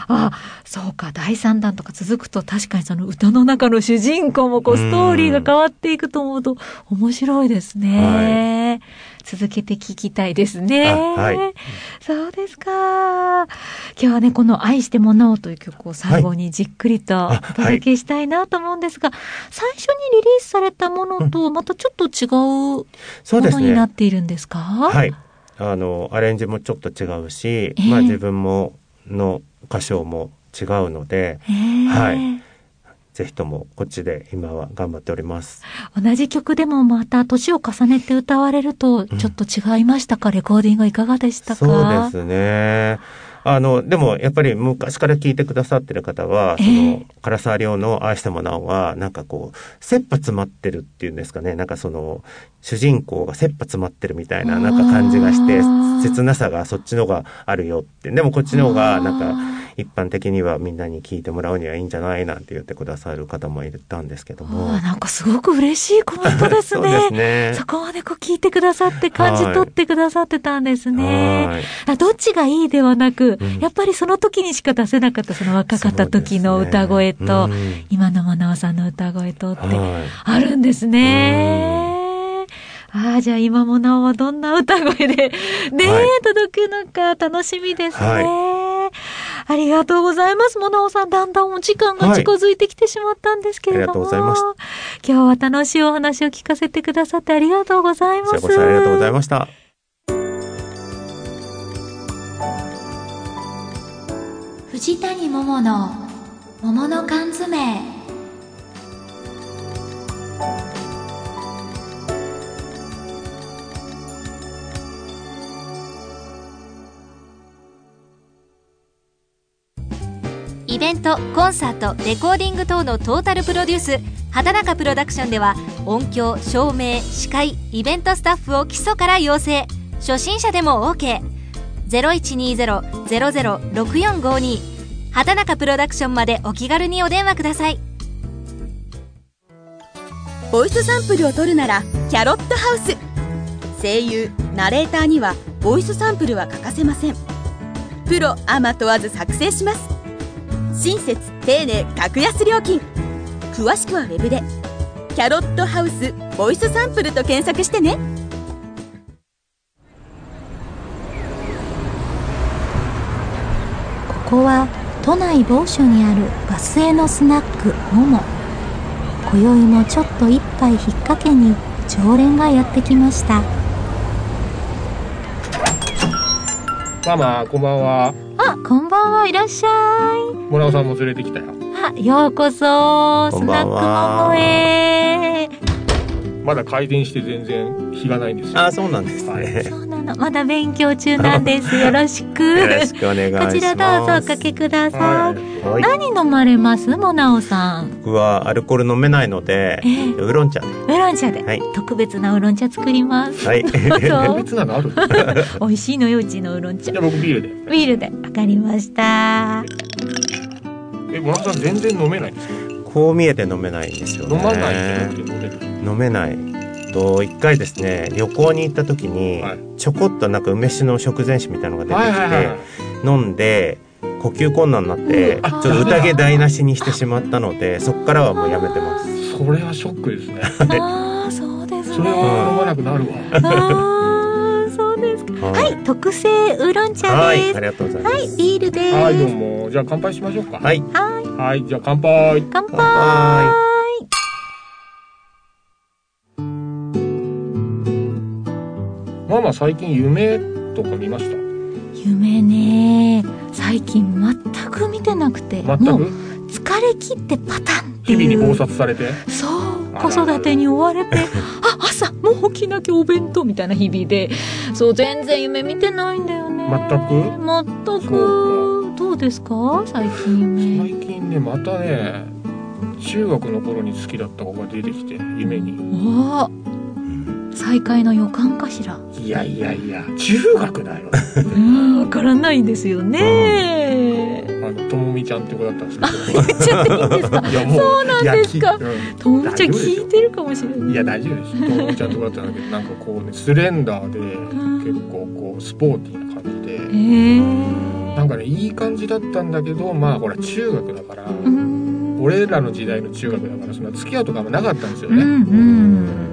あ、そうか、だいさんだんとか続くと確かにその歌の中の主人公もこうストーリーが変わっていくと思うと面白いですね。はい、続けて聞きたいですね。はい、そうですか。今日はね、この愛してもなおという曲を最後にじっくりとお届けしたいなと思うんですが、はい、最初にリリースされたものとまたちょっと違うものになっているんですか？ そうですね。はい。あの、アレンジもちょっと違うし、えー、まあ自分もの歌唱も違うので、えー、はい。ぜひともこっちで今は頑張っております。 同じ曲でもまた年を重ねて歌われるとちょっと違いましたか？うん、レコーディングいかがでしたか？ そうですね。あの、でもやっぱり昔から聞いてくださってる方は、その、唐沢亮の愛してもなおは、なんかこう、切羽詰まってるっていうんですかね。なんかその、主人公が切羽詰まってるみたいな、なんか感じがして、切なさがそっちのがあるよって。でもこっちの方が、なんか、一般的にはみんなに聞いてもらうにはいいんじゃないなんて言ってくださる方もいたんですけども。 なんかすごく嬉しいコメントですね。そうですね。そこまでこう聞いてくださって感じ取ってくださってたんですね。はい、どっちがいいではなく、うん、やっぱりその時にしか出せなかったその若かった時の歌声と、ね、うん、今のまなおさんの歌声とってあるんですね。ああ、じゃあ今もなおはどんな歌声でね、はい、届くのか楽しみですね。はい、ありがとうございます。もなおさん、だんだんお時間が近づいてきてしまったんですけれども、はい、ありがとうございました。今日は楽しいお話を聞かせてくださってありがとうございます。 こちらこそありがとうございました。 藤谷桃の桃の缶詰。イベント、コンサート、レコーディング等のトータルプロデュース、畑中プロダクションでは音響、照明、司会、イベントスタッフを基礎から養成。初心者でも OK。 ゼロいちにゼロ ゼロゼロ ろくよんごに 畑中プロダクションまでお気軽にお電話ください。 ボイスサンプルを取るならキャロットハウス。声優、ナレーターにはボイスサンプルは欠かせません。プロアマ問わず作成します。親切丁寧格安料金。詳しくはウェブでキャロットハウスボイスサンプルと検索してね。 ここは都内某所にあるバスへのスナックもも。今宵もちょっと一杯引っ掛けに常連がやってきました。 ママ、こんばんは。 あ、こんばんは。いらっしゃい。 もなおさんも連れてきたよ。 あ、ようこそスナックももへ。 まだ開店して全然日がないんですよ。 あ、そうなんですね。はい、 そうなの。まだ勉強中なんです。よろしく。 よろしくお願いします。 こちらどうぞおかけください。はい、何飲まれます？もなおさん。 僕はアルコール飲めないので、えー、ウーロン茶で。 ウーロン茶で、はい。特別なウーロン茶作ります。 はい。 特別なのある？ 美味しいのよ、うちのウーロン茶。 じゃあ僕ビールで。 ビールで。わかりました。 え、もなおさん全然飲めないんですか？ こう見えて飲めないんですよね。 飲まないんじゃなくて飲めない。 飲めない。と一回ですね、旅行に行った時に、はい、ちょこっとなんか梅酒の食前酒みたいなのが出てきて、はいはいはい、飲んで呼吸困難になって、うん、ちょっと宴台無しにしてしまったので、そこからはもうやめてます。 それはショックですね。 ああ、そうですね。 それは飲まなくなるわ。 ああ、そうですか。はい、特製ウーロン茶です。 はい、ありがとうございます。 はい、ビールです。 はい、どうも。じゃあ乾杯しましょうか。 はい。 はい。 はい、じゃあ乾杯。 乾杯。乾杯。 ママ、最近夢とか見ました？ 夢ね、最近全く見てなくて、 全く？ もう疲れ切ってパタンっていう。 日々に考察されて？ そう、子育てに追われて、あ、朝もう起きなきゃお弁当みたいな日々で、そう、全然夢見てないんだよね。 全く？ 全く。どうですか、最近夢？ 最近ね、またね、中学の頃に好きだった子が出てきて、夢に。 ああ、再会の予感かしら。 いやいやいや、中学だよ。 うん、わからないんですよね。 うん、あのともみちゃんって子だったんですけど。 言っちゃっていいんですか？いや、もう、そうなんですか。ともみちゃん聞いてるかもしれない。 いや、大丈夫です。ともみちゃんって子だったんだけど、なんかこうね、スレンダーで、結構こうスポーティーな感じで、 えー、 なんかねいい感じだったんだけど、まあほら中学だから、うん、俺らの時代の中学だからそんな付き合うとかもなかったんですよね、うんうん、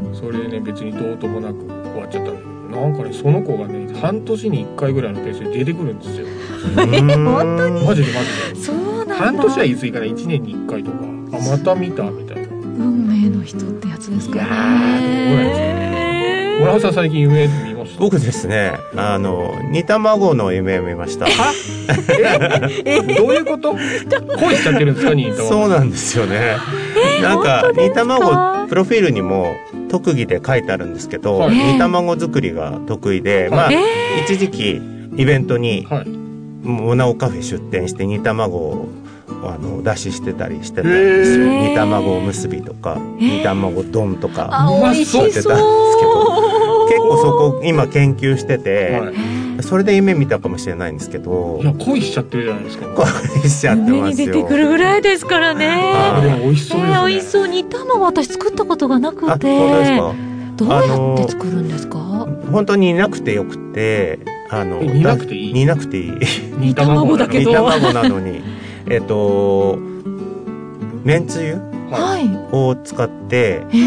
それでね別にどうともなく終わっちゃったんだけど、なんかねその子がね半年にいっかいぐらいのペースで出てくるんですよ。 え本当にマジでマジで。 そうなんだ。 半年は言い過ぎからいちねんにいっかいとか、あまた見たみたいな。 運命の人ってやつですかね。 いやーどうなんですかね。村尾さん最近夢見ました？ 僕ですね、あの煮卵の夢を見ました。はえどういうこと？恋しちゃってるんですか煮卵？ そうなんですよね。なんか煮卵プロフィールにも特技で書いてあるんですけど、はい、煮卵作りが得意で、はい、まあ、えー、一時期イベントに、はい、モナオカフェ出店して煮卵をあの出ししてたりしてたんですよ。えー、煮卵結びとか、えー、煮卵丼とか美味しそうしてたんですけど、結構そこ今研究してて、はい、それで夢見たかもしれないんですけど、 いや恋しちゃってるじゃないですか。 恋しちゃってますよ。 夢に出てくるぐらいですからね。 あでも美味しそうですね。 えー、美味しそう。煮卵私作ったことがなくて。 あ、本当ですか？ どうやって作るんですか？ 本当に煮なくてよくて、あの煮なくていい？ 煮なくていい。 煮卵だけど。 煮卵なのにえっとめんつゆを使って、はい、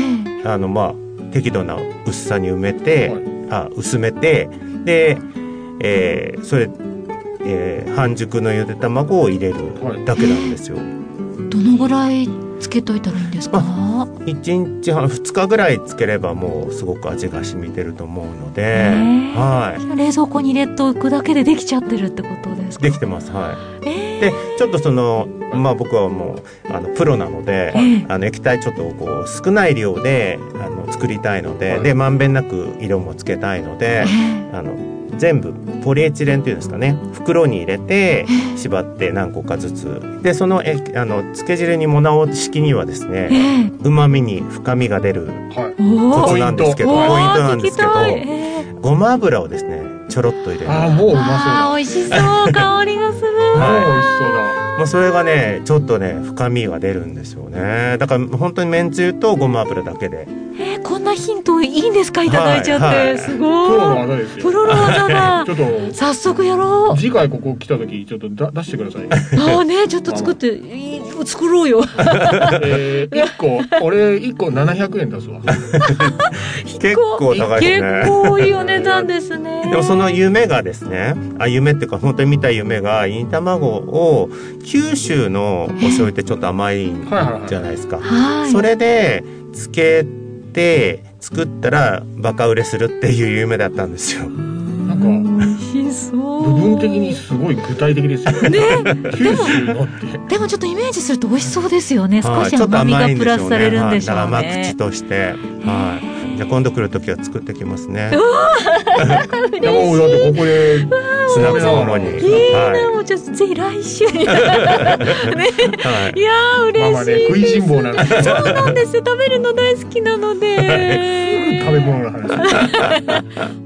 あのまあ適度な薄さに埋めて、はい、あ薄めてで、えー、それ、えー、半熟のゆで卵を入れるだけなんですよ。はい、 どのぐらいつけといたらいいんですか？まあ、いちにちはんふつかぐらいつければもうすごく味が染みてると思うので、はい、 冷蔵庫に入れておくだけでできちゃってるってことですか？ できてます。はい、えー、でちょっとそのまあ僕はもうあのプロなので、えー、あの液体ちょっとこう少ない量であの作りたいので、はい、でまんべんなく色もつけたいので、えー、あの全部ポリエチレンっていうんですかね、袋に入れて縛って何個かずつで、そのえあの漬け汁にモナオ式にはですね、うまみに深みが出るコツなんですけど、ポイントなんですけど、ごま油をですねちょろっと入れる。 あーもううまそうだ。 あー美味しそう。香りがする。 はい、美味しそうだ。 もうそれがねちょっとね深みが出るんですよね。だから本当にめんつゆとごま油だけで。 えー、こんなヒントいいんですか？いただいちゃって、はいはい、すごい。 プロの技ですよ。 プロの技だ。 ちょっと早速やろう。 次回ここ来た時ちょっとだ出してください。 ああね、ちょっと作って作ろうよ。 えー、いっこ俺いっこななひゃくえん出すわ。 結構高いですね。 結構いいお値段ですね。 でもその夢がですね、あ夢っていうか本当に見た夢が煮卵を九州のお醤油ってちょっと甘いんじゃないですか。はい、それでつけて作ったらバカ売れするっていう夢だったんですよ。 なんか美味しそう。部分的にすごい具体的ですよね。九州のってでもちょっとイメージすると美味しそうですよね。少し甘みがプラスされるんでしょうね。 甘口として、はい。じゃあ今度来るときは作ってきますね。 うわー嬉しい。 いやもうだってここでスナックそのに。 いいな、はい、もうちょっとぜひ来週に。ね、はい、いやー嬉しい。 ママね食いしん坊なんです。 そうなんですよ。食べるの大好きなので。 すぐ食べ物の話。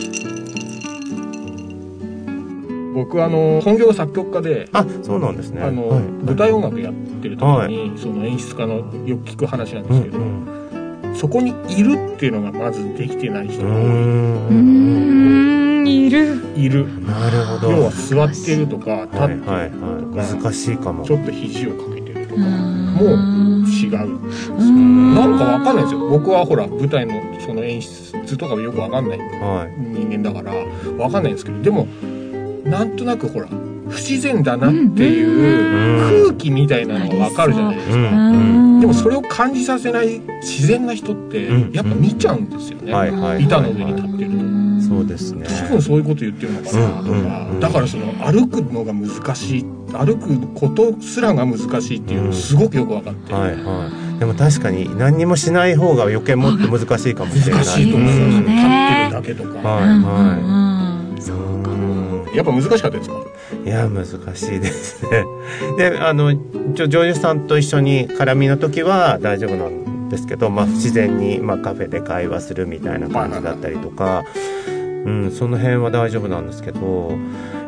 僕はあの本業作曲家で、 あ、そうなんですね。 あの、はい、舞台音楽やってる時に、はい、その演出家のよく聞く話なんですけど、うんうん、そこにいるっていうのがまずできてない人が多い。うーん、いる。 いる。 なるほど。 要は座ってるとか立ってるとか、はいはいはい、難しいかも。 ちょっと肘をかけてるとかも違うんですよ。なんかわかんないですよ。僕はほら舞台のその演出とかもよくわかんない人間だからわかんないんですけど、でもなんとなくほら不自然だなっていう空気みたいなのがわかるじゃないですか。でもそれを感じさせない自然な人ってやっぱ見ちゃうんですよね。板の上に立ってると。 そうですね。 多分そういうこと言ってるのかなとか、だからその歩くのが難しい、歩くことすらが難しいっていうのすごくよく分かって、 はいはい。でも確かに何にもしない方が余計もっと難しいかもしれない。 難しいと思うんですよね。立ってるだけとか。 はいはい。 そうか。やっぱ難しかったですか？ いや難しいですね。であの女優さんと一緒に絡みの時は大丈夫なんですけど、まあ、自然に、まあ、カフェで会話するみたいな感じだったりとか、うん、その辺は大丈夫なんですけど、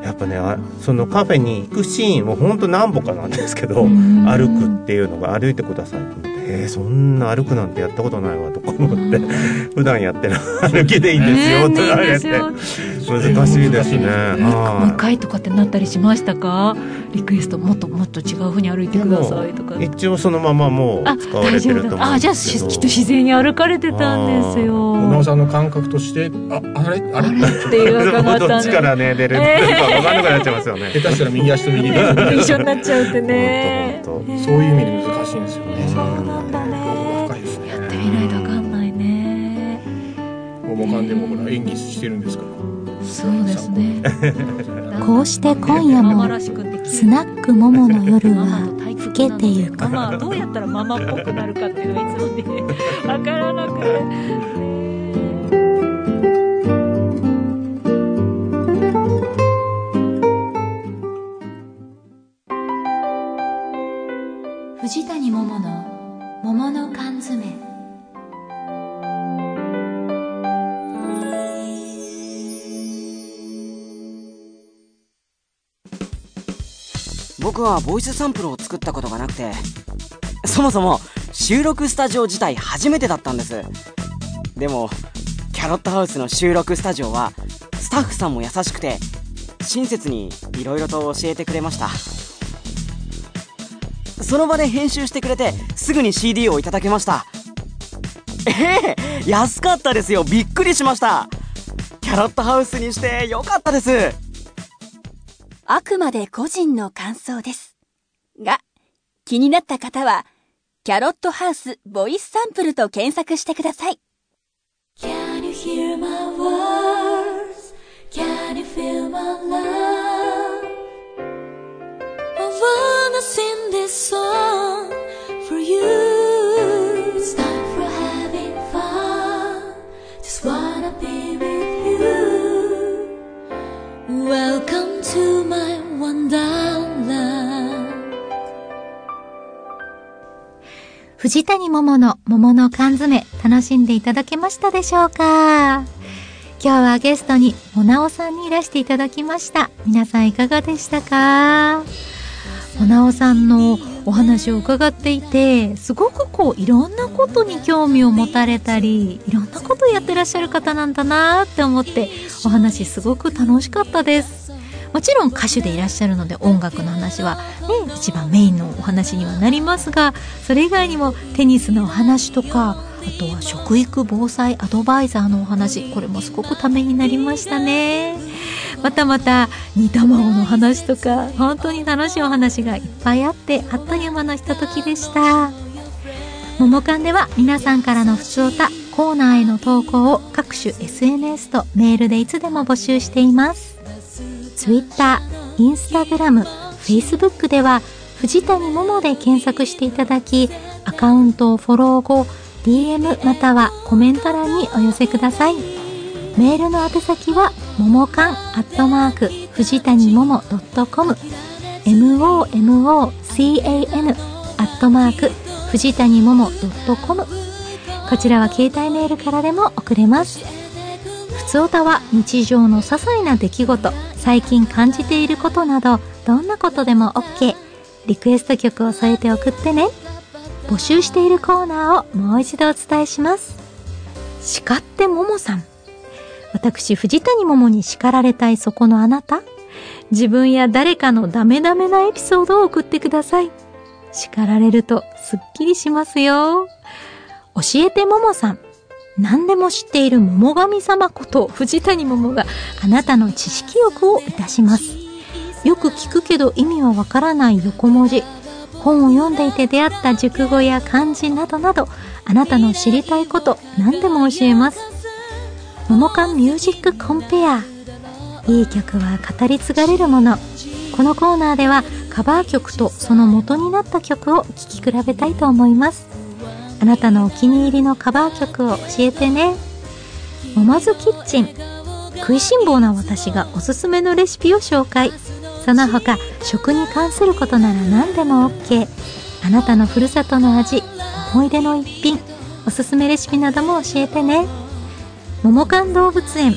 やっぱね、あそのカフェに行くシーンも本当何歩かなんですけど、歩くっていうのが、歩いてくださいって言って、えー、そんな歩くなんてやったことないわとか思って、普段やってる歩きでいいんですよって言われて、難しいですね。 もう一回とかってなったりしましたか？リクエストもっともっと違う風に歩いてくださいとか。 一応そのままもう使われてると思うんですけど。 あ、じゃあきっと自然に歩かれてたんですよ。 なおさんの感覚として、あ、あれあれっていうのがあったんで、 どっちからね出るのか分かんなくなっちゃいますよね。 下手したら右足と右で一緒になっちゃうってね。 そういう意味で難しいんですよね。 そうなんだね。 深いですね。 やってみないと分かんないね。 桃缶でもほら演技してるんですから。 そうですね。こうして今夜もスナックモモの夜は更けてゆく。ママはどうやったらママっぽくなるかっていうのがいつもね分からなくて。藤谷桃の桃の缶詰。 僕はボイスサンプルを作ったことがなくて、そもそも収録スタジオ自体初めてだったんです。でもキャロットハウスの収録スタジオはスタッフさんも優しくて親切にいろいろと教えてくれました。その場で編集してくれてすぐに シーディー をいただけました。ええ、安かったですよ。びっくりしました。キャロットハウスにしてよかったです。 あくまで個人の感想ですが、気になった方はキャロットハウスボイスサンプルと検索してください。 Can you hear my words? Can you feel my love? I wanna sing this song for you. It's time for having fun. Just wanna be with you. Welcome to my wonderland. 藤谷桃の桃の缶詰、楽しんでいただけましたでしょうか？今日はゲストにもなおさんにいらしていただきました。皆さんいかがでしたか？もなおさんのお話を伺っていて、すごくこういろんなことに興味を持たれたり、いろんなことをやってらっしゃる方なんだなって思って、お話すごく楽しかったです。もちろん歌手でいらっしゃるので音楽の話はね、一番メインのお話にはなりますが、それ以外にもテニスのお話とか、あとは食育防災アドバイザーのお話、これもすごくためになりましたね。またまた煮卵の話とか、本当に楽しいお話がいっぱいあって、あっという間のひとときでした。ももかんでは皆さんからのふつおた、コーナーへの投稿を各種 エスエヌエス とメールでいつでも募集しています。Twitter、Instagram、Facebook では藤谷桃で検索していただき、アカウントをフォロー後、ディーエム またはコメント欄にお寄せください。メールの宛先はももかんアットマーク藤谷もも .com、 モモカン アットマーク藤谷もも .com。 こちらは携帯メールからでも送れます。ふつおたは日常の些細な出来事、最近感じていることなど、どんなことでも OK。 リクエスト曲を添えて送ってね。募集しているコーナーをもう一度お伝えします。叱ってももさん。私藤谷桃に叱られたいそこのあなた、自分や誰かのダメダメなエピソードを送ってください。叱られるとすっきりしますよ。教えてももさん。何でも知っている桃神様こと藤谷桃があなたの知識欲をいたします。よく聞くけど意味はわからない横文字、本を読んでいて出会った熟語や漢字などなど、あなたの知りたいこと何でも教えます。桃缶ミュージックコンペア。いい曲は語り継がれるもの。このコーナーではカバー曲とその元になった曲を聴き比べたいと思います。あなたのお気に入りのカバー曲を教えてね。もまずキッチン。食いしん坊な私がおすすめのレシピを紹介。その他食に関することなら何でも OK。 あなたのふるさとの味、思い出の一品、おすすめレシピなども教えてね。ももかん動物園。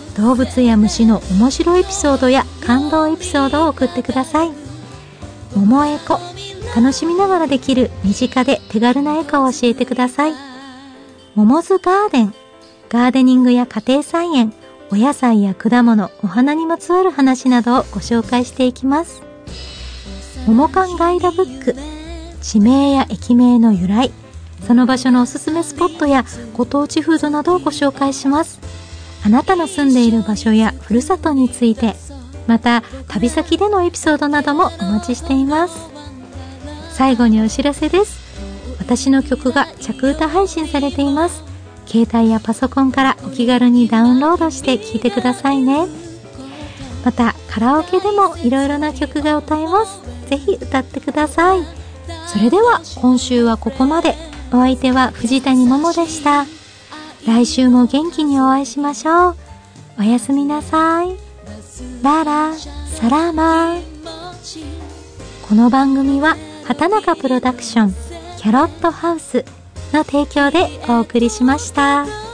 動物や虫の面白いエピソードや感動エピソードを送ってください。桃エコ、楽しみながらできる身近で手軽なエコを教えてください。モモズガーデン、ガーデニングや家庭菜園、お野菜や果物、お花にまつわる話などをご紹介していきます。桃缶ガイドブック、地名や駅名の由来、その場所のおすすめスポットやご当地フードなどをご紹介します。あなたの住んでいる場所やふるさとについて、また旅先でのエピソードなどもお待ちしています。最後にお知らせです。私の曲が着歌配信されています。携帯やパソコンからお気軽にダウンロードして聴いてくださいね。またカラオケでもいろいろな曲が歌えます。ぜひ歌ってください。それでは今週はここまで。お相手は藤谷桃でした。来週も元気にお会いしましょう。おやすみなさい。ララサラーマー。この番組は畑中プロダクションキャロットハウスの提供でお送りしました。